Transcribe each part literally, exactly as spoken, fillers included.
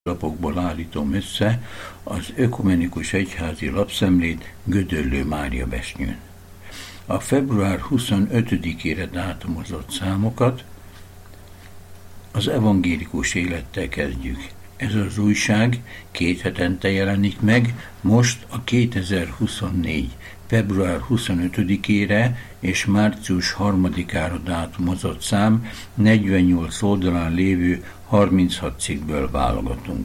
lapokból állítom össze az Ökumenikus Egyházi Lapszemlét Gödöllő Mária Besnyőn. A február huszonötödikére dátumozott számokat az evangélikus élettel kezdjük. Ez az újság két hetente jelenik meg, most a kétezer-huszonnégy. február huszonötödikére és március harmadikára dátumozott szám negyvennyolc oldalán lévő harminchat cikkből válogatunk.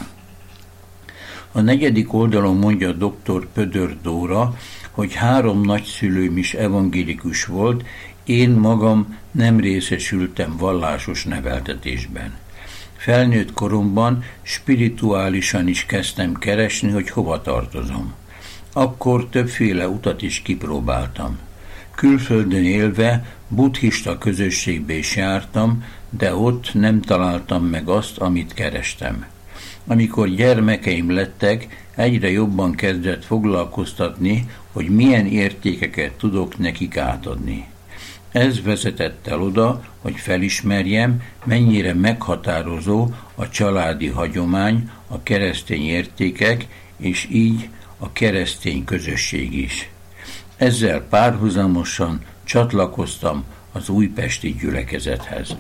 A negyedik oldalon mondja dr. Pödör Dóra, hogy három nagyszülőm is evangélikus volt, én magam nem részesültem vallásos neveltetésben. Felnőtt koromban spirituálisan is kezdtem keresni, hogy hova tartozom. Akkor többféle utat is kipróbáltam. Külföldön élve buddhista közösségbe is jártam, de ott nem találtam meg azt, amit kerestem. Amikor gyermekeim lettek, egyre jobban kezdett foglalkoztatni, hogy milyen értékeket tudok nekik átadni. Ez vezetett el oda, hogy felismerjem, mennyire meghatározó a családi hagyomány, a keresztény értékek, és így a keresztény közösség is. Ezzel párhuzamosan csatlakoztam az újpesti gyülekezethez.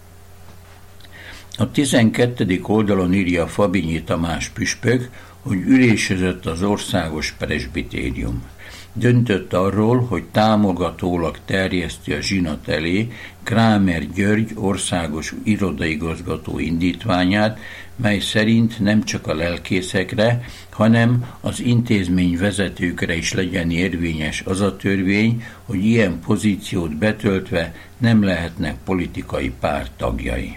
A tizenkettedik oldalon írja Fabinyi Tamás püspök, hogy ülésezett az országos presbitérium. Döntött arról, hogy támogatólag terjeszti a zsinat elé Krámer György országos irodaigazgató indítványát, mely szerint nem csak a lelkészekre, hanem az intézmény vezetőkre is legyen érvényes az a törvény, hogy ilyen pozíciót betöltve nem lehetnek politikai párt tagjai.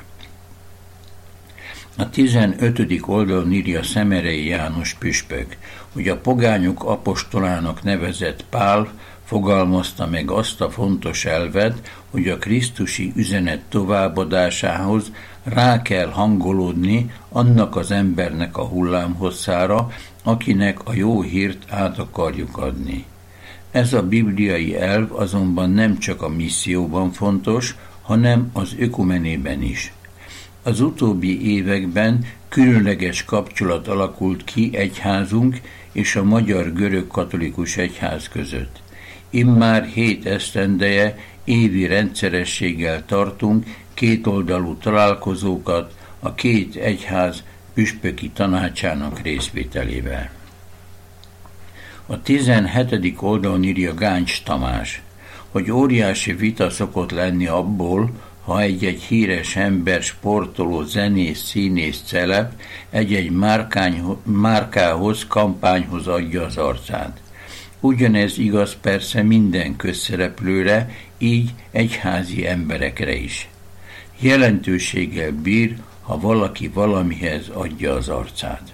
A tizenötödik oldalon írja Szemerei János püspök, hogy a pogányok apostolának nevezett Pál fogalmazta meg azt a fontos elvet, hogy a krisztusi üzenet továbbadásához rá kell hangolódni annak az embernek a hullámhosszára, akinek a jó hírt át akarjuk adni. Ez a bibliai elv azonban nem csak a misszióban fontos, hanem az ökumenében is. Az utóbbi években különleges kapcsolat alakult ki egyházunk és a magyar görög-katolikus egyház között. Immár hét esztendeje évi rendszerességgel tartunk kétoldalú találkozókat a két egyház püspöki tanácsának részvételével. A tizenhetedik oldalon írja Gáncs Tamás, hogy óriási vita szokott lenni abból, ha egy-egy híres ember, sportoló, zenész, színész, celeb egy-egy márkához, kampányhoz adja az arcát. Ugyanez igaz persze minden közszereplőre, így egyházi emberekre is. Jelentőséggel bír, ha valaki valamihez adja az arcát.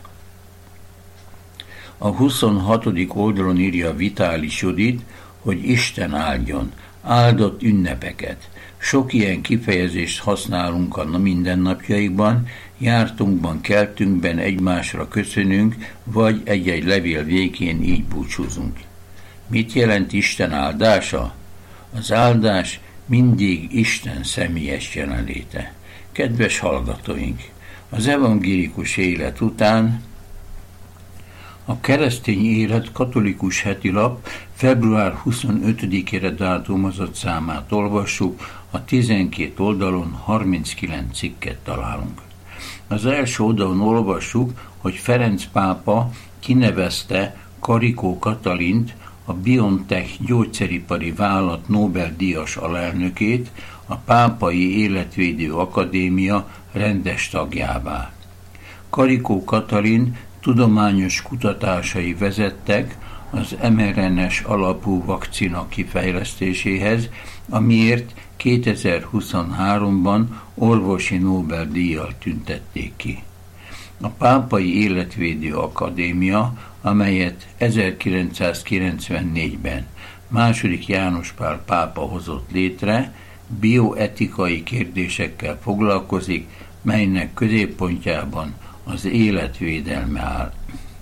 A huszonhatodik oldalon írja Vitális Judit, hogy Isten áldjon, áldott ünnepeket. Sok ilyen kifejezést használunk a mindennapjaikban, jártunkban, keltünkben egymásra köszönünk, vagy egy-egy levél végén így búcsúzunk. Mit jelent Isten áldása? Az áldás mindig Isten személyes jelenléte. Kedves hallgatóink, az evangélikus élet után a Keresztény Élet katolikus heti lap február huszonötödikére dátumozott számát olvassuk, a tizenkét oldalon harminckilenc cikket találunk. Az első oldalon olvassuk, hogy Ferenc pápa kinevezte Karikó Katalint, a BioNTech gyógyszeripari vállalat Nobel-díjas alelnökét a Pápai Életvédő Akadémia rendes tagjává. Karikó Katalin tudományos kutatásai vezettek az em er en es alapú vakcina kifejlesztéséhez, amiért kétezer-huszonháromban orvosi Nobel-díjjal tüntették ki. A Pápai Életvédő Akadémia, amelyet ezerkilencszázkilencvennégyben második János Pál pápa hozott létre, bioetikai kérdésekkel foglalkozik, melynek középpontjában az életvédelme áll.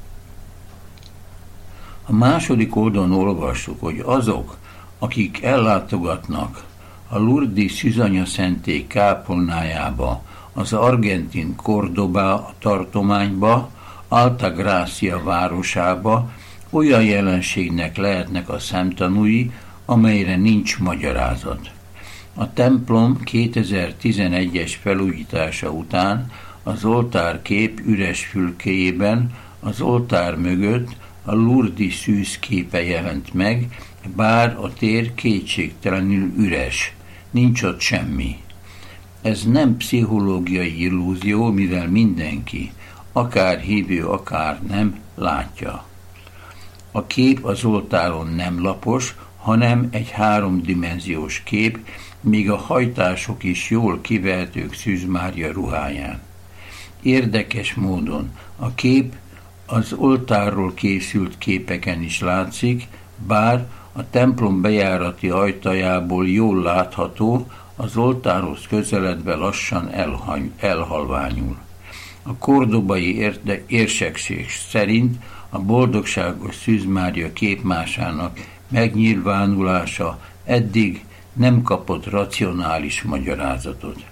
A második oldalon olvassuk, hogy azok, akik ellátogatnak a Lurdi Szűzanyaszentély kápolnájába az argentin Córdoba tartományba, Altagracia városába olyan jelenségnek lehetnek a szemtanúi, amelyre nincs magyarázat. A templom kétezer-tizenegyes felújítása után az oltárkép üres fülkéjében az oltár mögött a Lourdes szűz képe jelent meg, bár a tér kétségtelenül üres, nincs ott semmi. Ez nem pszichológiai illúzió, mivel mindenki, akár hívő, akár nem, látja. A kép az oltáron nem lapos, hanem egy háromdimenziós kép, míg a hajtások is jól kivehetők Szűz Mária ruháján. Érdekes módon a kép az oltárról készült képeken is látszik, bár a templom bejárati ajtajából jól látható, az oltárhoz közeledve lassan elhany, elhalványul. A kordobai érde, érsekség szerint a boldogságos Szűz Mária képmásának megnyilvánulása eddig nem kapott racionális magyarázatot.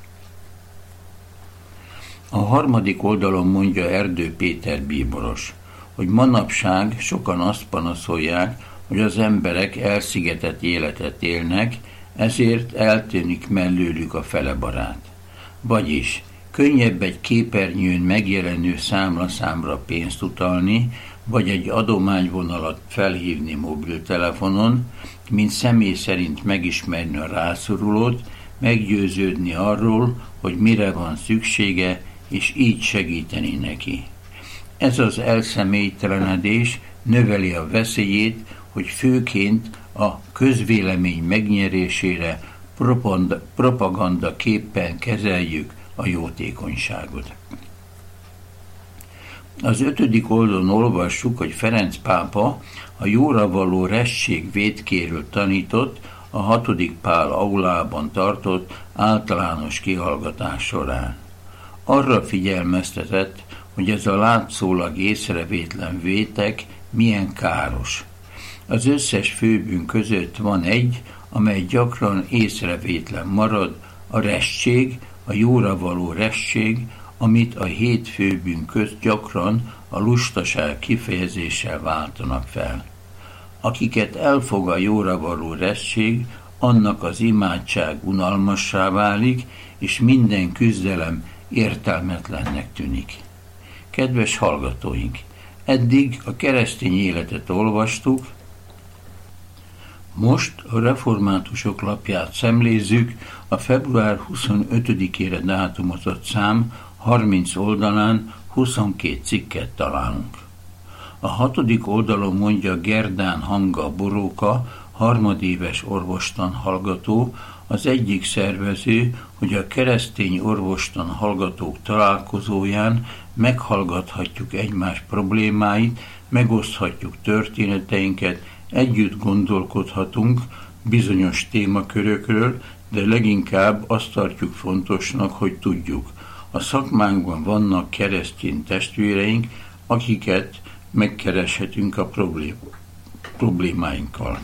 A harmadik oldalon mondja Erdő Péter bíboros, hogy manapság sokan azt panaszolják, hogy az emberek elszigetett életet élnek, ezért eltűnik mellőlük a fele barát. Vagyis könnyebb egy képernyőn megjelenő számlaszámra pénzt utalni, vagy egy adományvonalat felhívni mobiltelefonon, mint személy szerint megismerni a rászorulót, meggyőződni arról, hogy mire van szüksége, és így segíteni neki. Ez az elszemélytelenedés növeli a veszélyét, hogy főként a közvélemény megnyerésére propaganda képpen kezeljük a jótékonyságot. Az ötödik oldalon olvassuk, hogy Ferenc pápa a jóra való resség vétkéről tanított a hatodik Pál aulában tartott általános kihallgatás során. Arra figyelmeztetett, hogy ez a látszólag észrevétlen vétek milyen káros. Az összes főbűn között van egy, amely gyakran észrevétlen marad, a restség, a jóra való restség, amit a hét főbűn közt gyakran a lustaság kifejezéssel váltanak fel. Akiket elfog a jóra való restség, annak az imádság unalmassá válik, és minden küzdelem értelmetlennek tűnik. Kedves hallgatóink, eddig a keresztény életet olvastuk, most a reformátusok lapját szemlézzük, a február huszonötödikére dátumozott szám harminc oldalán huszonkét cikket találunk. A hatodik oldalon mondja Gerdán Hanga Boróka, harmadéves orvostan hallgató, az egyik szervező, hogy a keresztény orvostan hallgatók találkozóján meghallgathatjuk egymás problémáit, megoszthatjuk történeteinket, együtt gondolkodhatunk bizonyos témakörökről, de leginkább azt tartjuk fontosnak, hogy tudjuk. A szakmánkban vannak keresztény testvéreink, akiket megkereshetünk a problémáinkkal.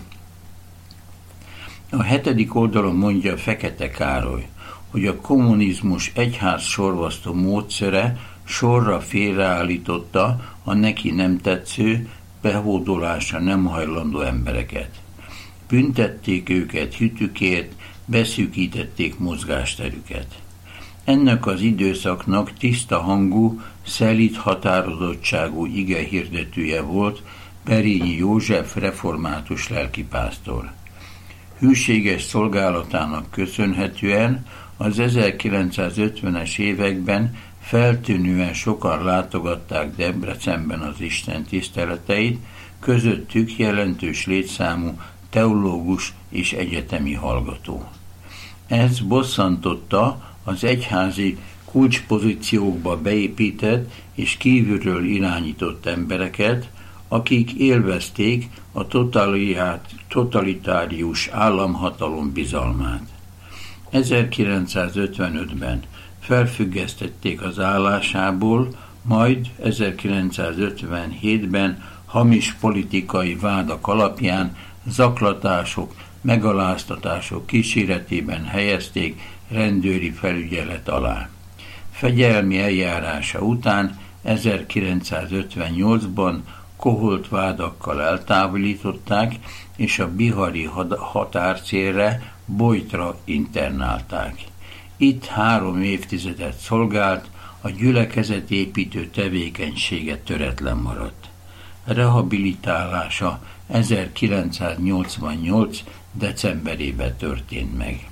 A hetedik oldalon mondja Fekete Károly, hogy a kommunizmus egyház sorvasztó módszere sorra félreállította a neki nem tetsző, behódolásra nem hajlandó embereket. Büntették őket hitükért, beszűkítették mozgásterüket. Ennek az időszaknak tiszta hangú, szelíd határozottságú igehirdetője volt Berényi József református lelkipásztor. Hűséges szolgálatának köszönhetően az ezerkilencszázötvenes években feltűnően sokan látogatták Debrecenben az Isten tiszteleteit, közöttük jelentős létszámú teológus és egyetemi hallgató. Ez bosszantotta az egyházi kulcspozíciókba beépített és kívülről irányított embereket, akik élvezték a totalitárius államhatalom bizalmát. ezerkilencszázötvenötben felfüggesztették az állásából, majd ezerkilencszázötvenhétben hamis politikai vádak alapján zaklatások, megaláztatások kíséretében helyezték rendőri felügyelet alá. Fegyelmi eljárása után ezerkilencszázötvennyolcban koholt vádakkal eltávolították, és a bihari határcélre, Bojtra internálták. Itt három évtizedet szolgált, a gyülekezetépítő tevékenysége töretlen maradt. Rehabilitálása ezerkilencszáznyolcvannyolc. decemberében történt meg.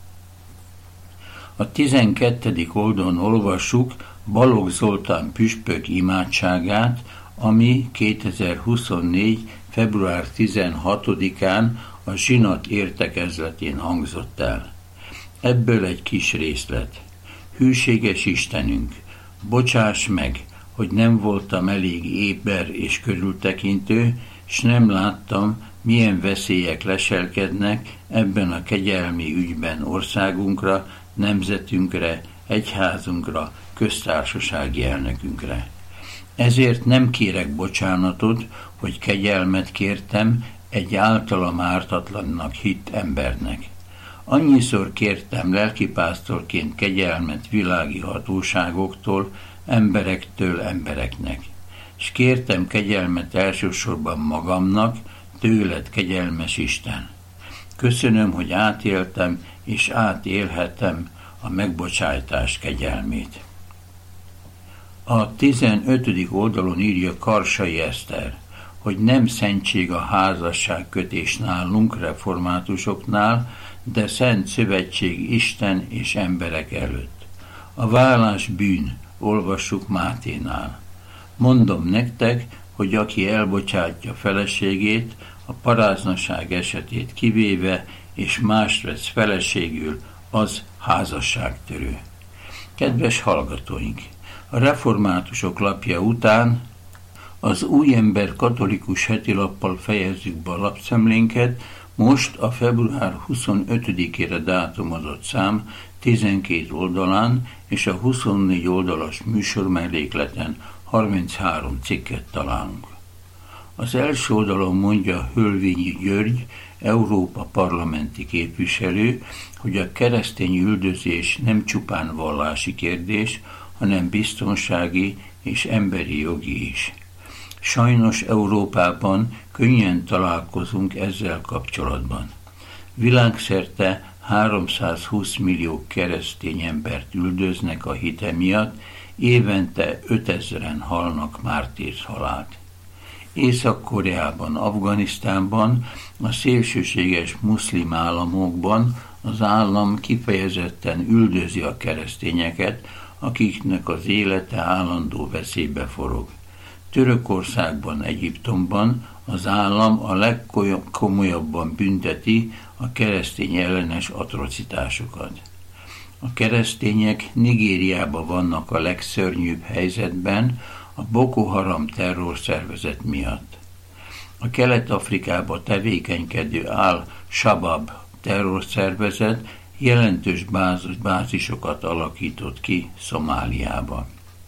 A tizenkettedik oldalon olvassuk Balogh Zoltán püspök imádságát, ami kétezer-huszonnégy. február tizenhatodikán a zsinat értekezletén hangzott el. Ebből egy kis részlet. Hűséges Istenünk, bocsáss meg, hogy nem voltam elég éber és körültekintő, s nem láttam, milyen veszélyek leselkednek ebben a kegyelmi ügyben országunkra, nemzetünkre, egyházunkra, köztársasági elnökünkre. Ezért nem kérek bocsánatot, hogy kegyelmet kértem egy általam ártatlannak hitt embernek. Annyiszor kértem lelkipásztorként kegyelmet világi hatóságoktól, emberektől embereknek, és kértem kegyelmet elsősorban magamnak, tőled, kegyelmes Isten. Köszönöm, hogy átéltem és átélhetem a megbocsájtás kegyelmét. A tizenötödik oldalon írja Karsai Eszter, hogy nem szentség a házasságkötés nálunk, reformátusoknál, de szent szövetség Isten és emberek előtt. A vállás bűn, olvassuk Máténál. Mondom nektek, hogy aki elbocsátja feleségét, a paráznaság esetét kivéve, és mást vesz feleségül, az házasságtörő. Kedves hallgatóink! A reformátusok lapja után az Új Ember katolikus hetilappal fejezzük be a lapszemlénket, most a február huszonötödikére dátumozott szám tizenkét oldalán és a huszonnégy oldalas műsormellékleten harminchárom cikket találunk. Az első oldalon mondja Hölvényi György, Európa parlamenti képviselő, hogy a keresztény üldözés nem csupán vallási kérdés, hanem biztonsági és emberi jogi is. Sajnos Európában könnyen találkozunk ezzel kapcsolatban. Világszerte háromszázhúsz millió keresztény embert üldöznek a hite miatt, évente ötezren halnak mártírhalált. Észak-Koreában, Afganisztánban, a szélsőséges muszlim államokban az állam kifejezetten üldözi a keresztényeket, akiknek az élete állandó veszélybe forog. Törökországban, Egyiptomban az állam a legkomolyabban bünteti a keresztény ellenes atrocitásokat. A keresztények Nigériában vannak a legszörnyűbb helyzetben a Boko Haram terrorszervezet miatt. A Kelet-Afrikában tevékenykedő Al-Shabaab terrorszervezet jelentős bázisokat alakított ki Szomáliába.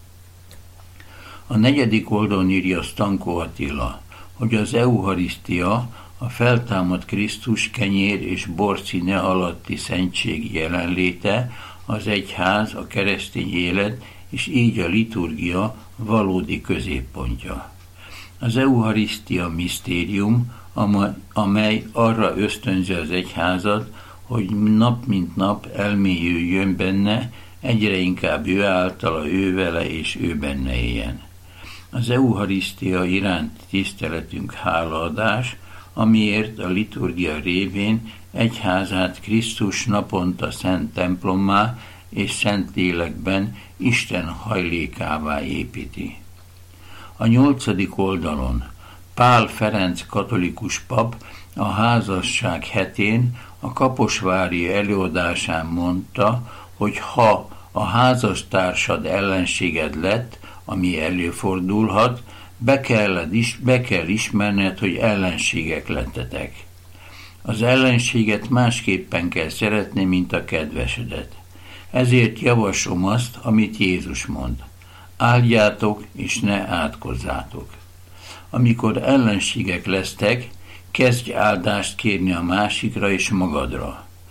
A negyedik oldalon írja Stanko Attila, hogy az eucharisztia, a feltámadt Krisztus kenyér és bor színe alatti szentség jelenléte, az egyház, a keresztény élet és így a liturgia valódi középpontja. Az eucharisztia misztérium, amely arra ösztönzi az egyházat, hogy nap mint nap elmélyüljön benne, egyre inkább ő általa, ő vele és ő benne éljen. Az eucharisztia iránti tiszteletünk hálaadás, amiért a liturgia révén egyházát Krisztus naponta szent templommá és szent lélekben Isten hajlékává építi. A nyolcadik oldalon Pál Ferenc katolikus pap a házasság hetén a kaposvári előadásán mondta, hogy ha a házastársad ellenséged lett, ami előfordulhat, be kell, is, be kell ismerned, hogy ellenségek lettetek. Az ellenséget másképpen kell szeretni, mint a kedvesedet. Ezért javaslom azt, amit Jézus mond. Áldjátok, és ne átkozzátok. Amikor ellenségek lesztek, kezdj áldást kérni a másikra és magadra.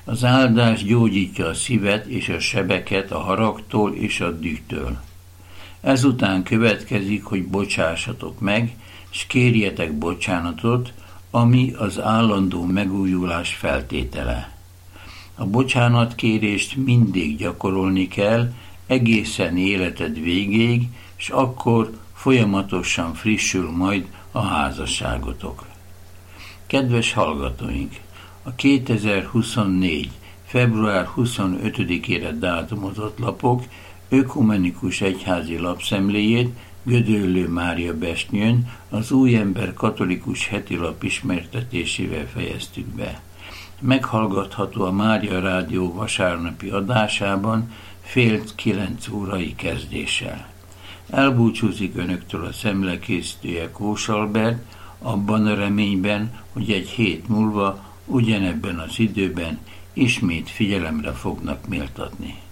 Az áldás gyógyítja a szívet és a sebeket a haragtól és a dühtől. Ezután következik, hogy bocsássatok meg, s kérjetek bocsánatot, ami az állandó megújulás feltétele. A bocsánatkérést mindig gyakorolni kell, egészen életed végéig, és akkor folyamatosan frissül majd a házasságotok. Kedves hallgatóink! A kétezer-huszonnégy. február huszonötödikére dátumozott lapok ökumenikus egyházi lapszemléjét Gödöllő Mária Besnyőn az Újember katolikus heti lap ismertetésével fejeztük be. Meghallgatható a Mária Rádió vasárnapi adásában fél kilenc órai kezdéssel. Elbúcsúzik önöktől a szemlekészítője Kós Albert, abban a reményben, hogy egy hét múlva ugyanebben az időben ismét figyelemre fognak méltatni.